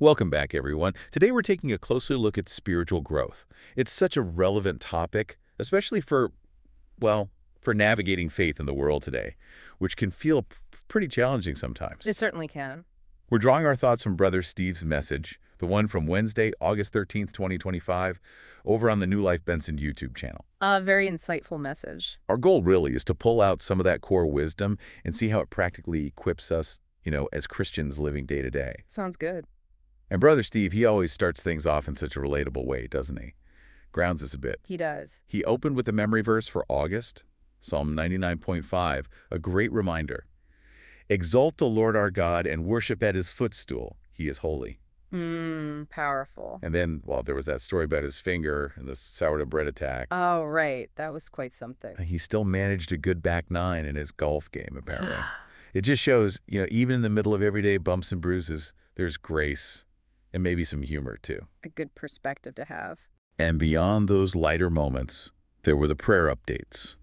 Welcome back, everyone. Today we're taking a closer look at spiritual growth. It's such a relevant topic, especially well, for navigating faith in the world today, which can feel pretty challenging sometimes. It certainly can. We're drawing our thoughts from Brother Steve's message, the one from Wednesday, August 13th, 2025, over on the New Life Benson YouTube channel. A very insightful message. Our goal really is to pull out some of that core wisdom and see how it practically equips us, as Christians living day to day. Sounds good. And Brother Steve, he always starts things off in such a relatable way, doesn't he? Grounds us a bit. He does. He opened with the memory verse for August, Psalm 99.5, a great reminder. Exalt the Lord our God and worship at his footstool. He is holy. Powerful. And then, there was that story about his finger and the sourdough bread attack. Oh, right. That was quite something. He still managed a good back nine in his golf game, apparently. It just shows, even in the middle of everyday bumps and bruises, there's grace and maybe some humor, too. A good perspective to have. And beyond those lighter moments, there were the prayer updates.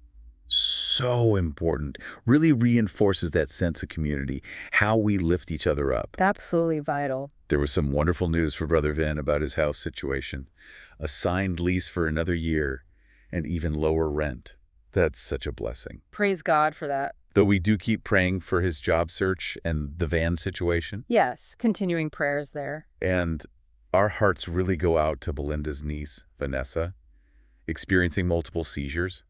So important. Really reinforces that sense of community, how we lift each other up. Absolutely vital. There was some wonderful news for Brother Vin about his house situation. A signed lease for another year and even lower rent. That's such a blessing. Praise God for that. Though we do keep praying for his job search and the van situation. Yes, continuing prayers there. And our hearts really go out to Belinda's niece, Vanessa, experiencing multiple seizures.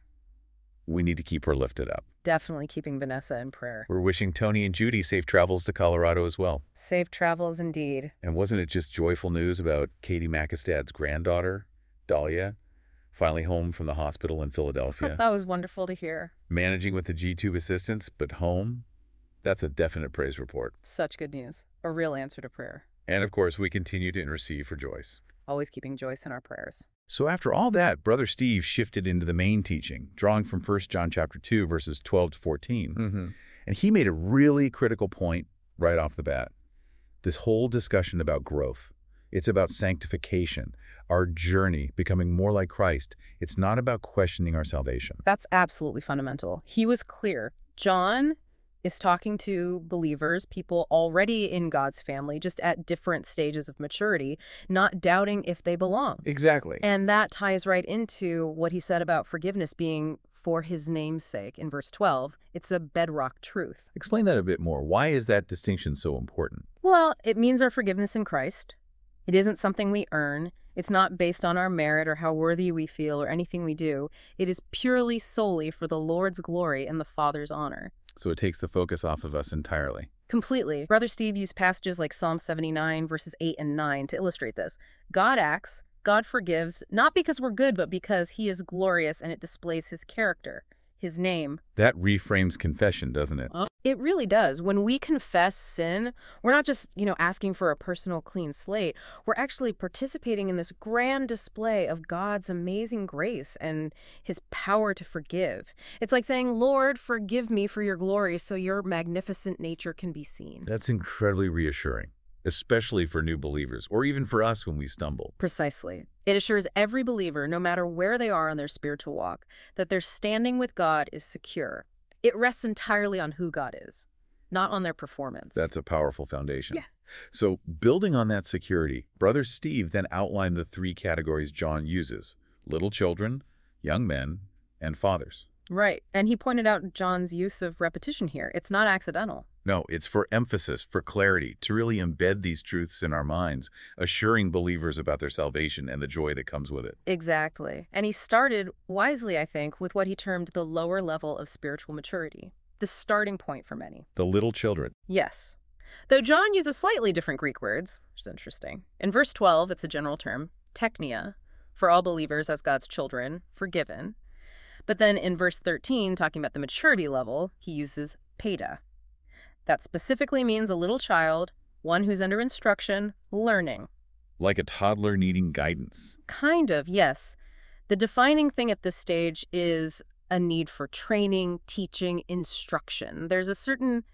We need to keep her lifted up. Definitely keeping Vanessa in prayer. We're wishing Tony and Judy safe travels to Colorado as well. Safe travels indeed. And wasn't it just joyful news about Katie Makistad's granddaughter, Dahlia, finally home from the hospital in Philadelphia? That was wonderful to hear. Managing with the G-tube assistance, but home? That's a definite praise report. Such good news. A real answer to prayer. And of course, we continue to intercede for Joyce. Always keeping Joyce in our prayers. So after all that, Brother Steve shifted into the main teaching, drawing from 1 John chapter 2, verses 12 to 14. And he made a really critical point right off the bat. This whole discussion about growth. It's about sanctification, our journey, becoming more like Christ. It's not about questioning our salvation. That's absolutely fundamental. He was clear. John is talking to believers, people already in God's family, just at different stages of maturity, not doubting if they belong. Exactly. And that ties right into what he said about forgiveness being for his name's sake in verse 12. It's a bedrock truth. Explain that a bit more. Why is that distinction so important? Well, it means our forgiveness in Christ. It isn't something we earn. It's not based on our merit or how worthy we feel or anything we do. It is purely solely for the Lord's glory and the Father's honor. So it takes the focus off of us entirely. Completely. Brother Steve used passages like Psalm 79, verses 8 and 9 to illustrate this. God acts, God forgives, not because we're good, but because he is glorious and it displays his character, his name. That reframes confession, doesn't it? It really does. When we confess sin, we're not just, asking for a personal clean slate. We're actually participating in this grand display of God's amazing grace and his power to forgive. It's like saying, Lord, forgive me for your glory so your magnificent nature can be seen. That's incredibly reassuring, especially for new believers, or even for us when we stumble. Precisely. It assures every believer, no matter where they are on their spiritual walk, that their standing with God is secure. It rests entirely on who God is, not on their performance. That's a powerful foundation. Yeah. So building on that security, Brother Steve then outlined the three categories John uses: little children, young men, and fathers. Right. And he pointed out John's use of repetition here. It's not accidental. No, it's for emphasis, for clarity, to really embed these truths in our minds, assuring believers about their salvation and the joy that comes with it. Exactly. And he started wisely, I think, with what he termed the lower level of spiritual maturity, the starting point for many. The little children. Yes. Though John uses slightly different Greek words, which is interesting. In verse 12, it's a general term, teknia, for all believers as God's children, forgiven. But then in verse 13, talking about the maturity level, he uses peda. That specifically means a little child, one who's under instruction, learning. Like a toddler needing guidance. Kind of, yes. The defining thing at this stage is a need for training, teaching, instruction. There's a certain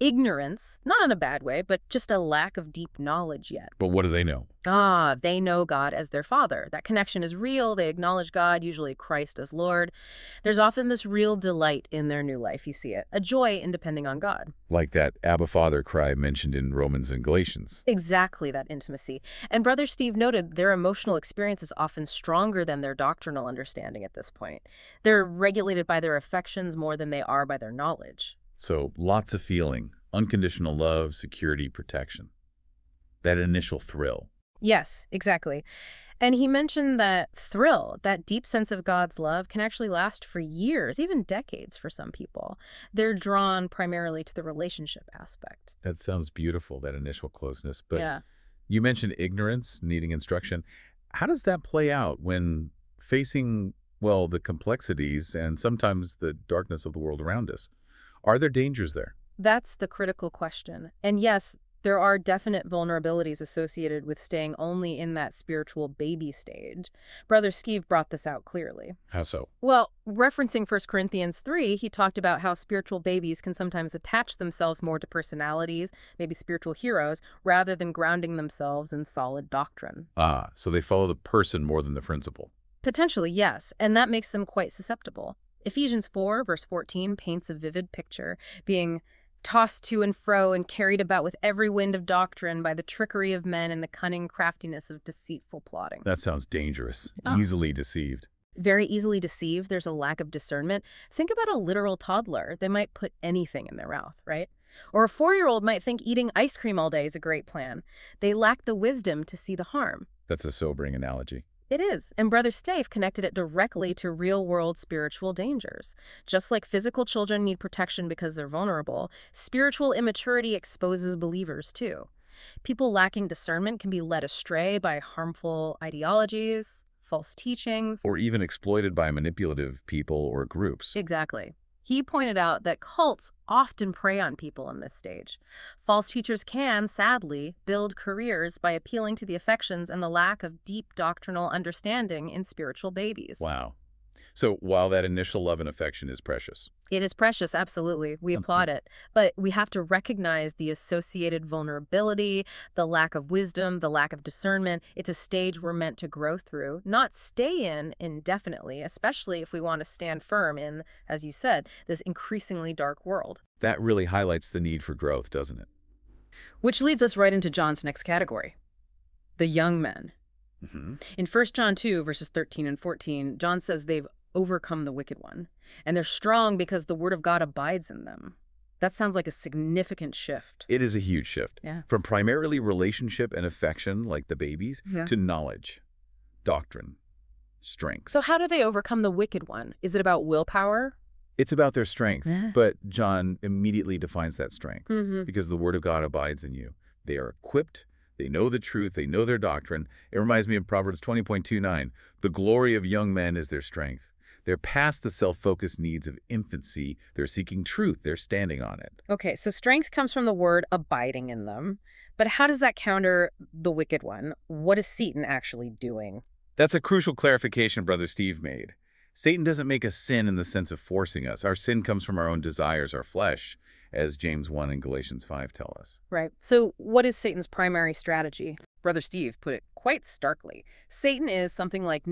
ignorance, not in a bad way, but just a lack of deep knowledge yet. But what do they know? They know God as their Father. That connection is real. They acknowledge God, usually Christ as Lord. There's often this real delight in their new life. You see it. A joy in depending on God. Like that Abba Father cry mentioned in Romans and Galatians. Exactly, that intimacy. And Brother Steve noted their emotional experience is often stronger than their doctrinal understanding at this point. They're regulated by their affections more than they are by their knowledge. So lots of feeling, unconditional love, security, protection. That initial thrill. Yes, exactly. And he mentioned that thrill, that deep sense of God's love, can actually last for years, even decades for some people. They're drawn primarily to the relationship aspect. That sounds beautiful, that initial closeness. But Yeah. you mentioned ignorance, needing instruction. How does that play out when facing, well, the complexities and sometimes the darkness of the world around us? Are there dangers there? That's the critical question. And yes, there are definite vulnerabilities associated with staying only in that spiritual baby stage. Brother Steve brought this out clearly. How so? Well, referencing 1 Corinthians 3, he talked about how spiritual babies can sometimes attach themselves more to personalities, maybe spiritual heroes, rather than grounding themselves in solid doctrine. So they follow the person more than the principle. Potentially, yes, and that makes them quite susceptible. Ephesians 4, verse 14, paints a vivid picture, being tossed to and fro and carried about with every wind of doctrine by the trickery of men and the cunning craftiness of deceitful plotting. That sounds dangerous. Oh. Easily deceived. Very easily deceived. There's a lack of discernment. Think about a literal toddler. They might put anything in their mouth, right? Or a 4-year-old might think eating ice cream all day is a great plan. They lack the wisdom to see the harm. That's a sobering analogy. It is, and Brother Stave connected it directly to real-world spiritual dangers. Just like physical children need protection because they're vulnerable, spiritual immaturity exposes believers too. People lacking discernment can be led astray by harmful ideologies, false teachings. Or even exploited by manipulative people or groups. Exactly. He pointed out that cults often prey on people in this stage. False teachers can, sadly, build careers by appealing to the affections and the lack of deep doctrinal understanding in spiritual babies. Wow. So while that initial love and affection is precious, It is precious, absolutely. We applaud it. But we have to recognize the associated vulnerability, the lack of wisdom, the lack of discernment. It's a stage we're meant to grow through, not stay in indefinitely, especially if we want to stand firm in, as you said, this increasingly dark world. that really highlights the need for growth, doesn't it? Which leads us right into John's next category, the young men. Mm-hmm. In 1 John 2, verses 13 and 14, John says they've overcome the wicked one, and they're strong because the word of God abides in them. That sounds like a significant shift. It is a huge shift. Yeah. From primarily relationship and affection, like the babies, Yeah. to knowledge, doctrine, strength. So how do they overcome the wicked one? Is it about willpower? It's about their strength, Yeah. but John immediately defines that strength Mm-hmm. because the word of God abides in you. They are equipped. They know the truth. They know their doctrine. It reminds me of Proverbs 20.29. The glory of young men is their strength. They're past the self-focused needs of infancy. They're seeking truth. They're standing on it. Okay, so strength comes from the word abiding in them. But how does that counter the wicked one? What is Satan actually doing? That's a crucial clarification Brother Steve made. Satan doesn't make a sin in the sense of forcing us. Our sin comes from our own desires, our flesh, as James 1 and Galatians 5 tell us. Right. So what is Satan's primary strategy? Brother Steve put it quite starkly. Satan is something like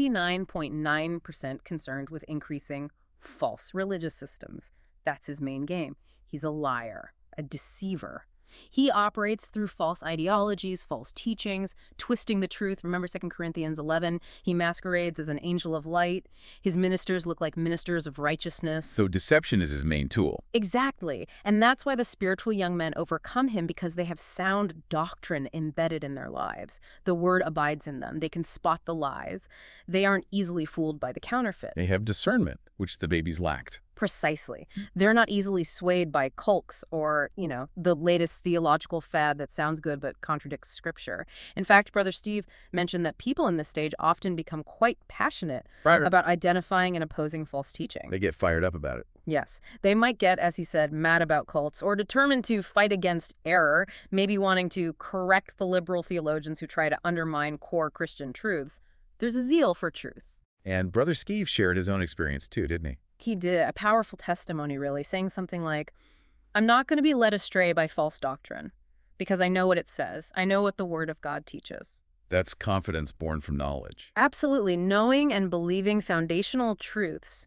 99.9% concerned with increasing false religious systems. That's his main game. He's a liar, a deceiver. He operates through false ideologies, false teachings, twisting the truth. Remember 2 Corinthians 11? He masquerades as an angel of light. His ministers look like ministers of righteousness. So deception is his main tool. Exactly. And that's why the spiritual young men overcome him, because they have sound doctrine embedded in their lives. The word abides in them. They can spot the lies. They aren't easily fooled by the counterfeit. They have discernment, which the babies lacked. Precisely. They're not easily swayed by cults or, the latest theological fad that sounds good but contradicts scripture. In fact, Brother Steve mentioned that people in this stage often become quite passionate about identifying and opposing false teaching. They get fired up about it. Yes. They might get, as he said, mad about cults or determined to fight against error, maybe wanting to correct the liberal theologians who try to undermine core Christian truths. There's a zeal for truth. And Brother Steve shared his own experience too, didn't he? He did a powerful testimony, really, saying something like, I'm not going to be led astray by false doctrine because I know what it says. I know what the Word of God teaches. That's confidence born from knowledge. Absolutely. Knowing and believing foundational truths.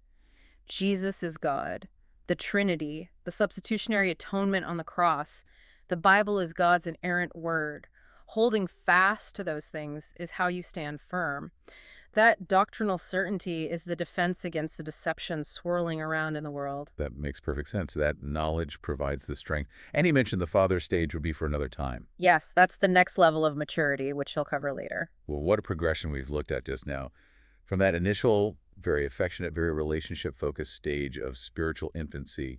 Jesus is God. The Trinity, the substitutionary atonement on the cross, the Bible is God's inerrant word. Holding fast to those things is how you stand firm. That doctrinal certainty is the defense against the deception swirling around in the world. That makes perfect sense. That knowledge provides the strength. And he mentioned the father stage would be for another time. Yes, that's the next level of maturity, which he'll cover later. Well, what a progression we've looked at just now. From that initial, very affectionate, very relationship-focused stage of spiritual infancy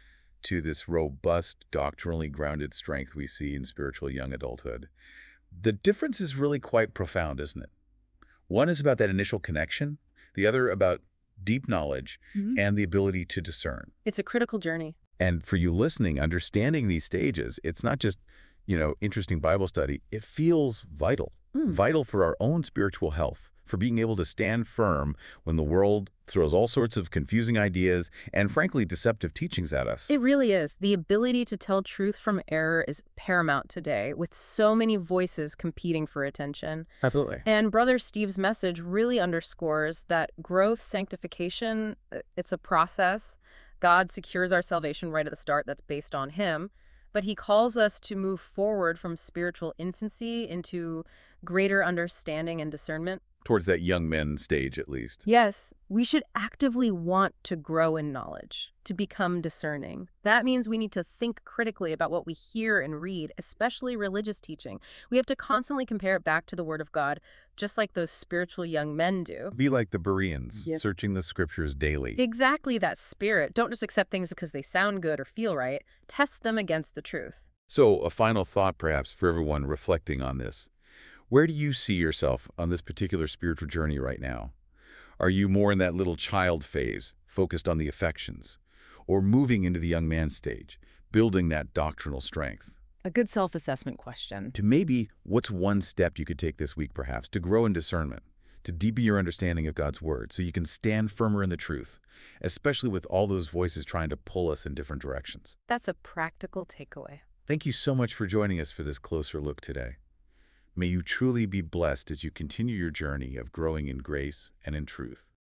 to this robust, doctrinally grounded strength we see in spiritual young adulthood. The difference is really quite profound, isn't it? One is about that initial connection, the other about deep knowledge and the ability to discern. It's a critical journey. And for you listening, understanding these stages, it's not just, interesting Bible study. It feels vital, vital for our own spiritual health, for being able to stand firm when the world throws all sorts of confusing ideas and, frankly, deceptive teachings at us. It really is. The ability to tell truth from error is paramount today, with so many voices competing for attention. Absolutely. And Brother Steve's message really underscores that growth, sanctification, it's a process. God secures our salvation right at the start. That's based on him. But he calls us to move forward from spiritual infancy into greater understanding and discernment. Towards that young men stage, at least. Yes, we should actively want to grow in knowledge, to become discerning. That means we need to think critically about what we hear and read, especially religious teaching. We have to constantly compare it back to the Word of God, just like those spiritual young men do. Be like the Bereans, searching the scriptures daily. Exactly that spirit. Don't just accept things because they sound good or feel right. Test them against the truth. So, a final thought, perhaps, for everyone reflecting on this. Where do you see yourself on this particular spiritual journey right now? Are you more in that little child phase, focused on the affections, or moving into the young man stage, building that doctrinal strength? A good self-assessment question. To maybe, what's one step you could take this week, perhaps, to grow in discernment, to deepen your understanding of God's Word, so you can stand firmer in the truth, especially with all those voices trying to pull us in different directions? That's a practical takeaway. Thank you so much for joining us for this closer look today. May you truly be blessed as you continue your journey of growing in grace and in truth.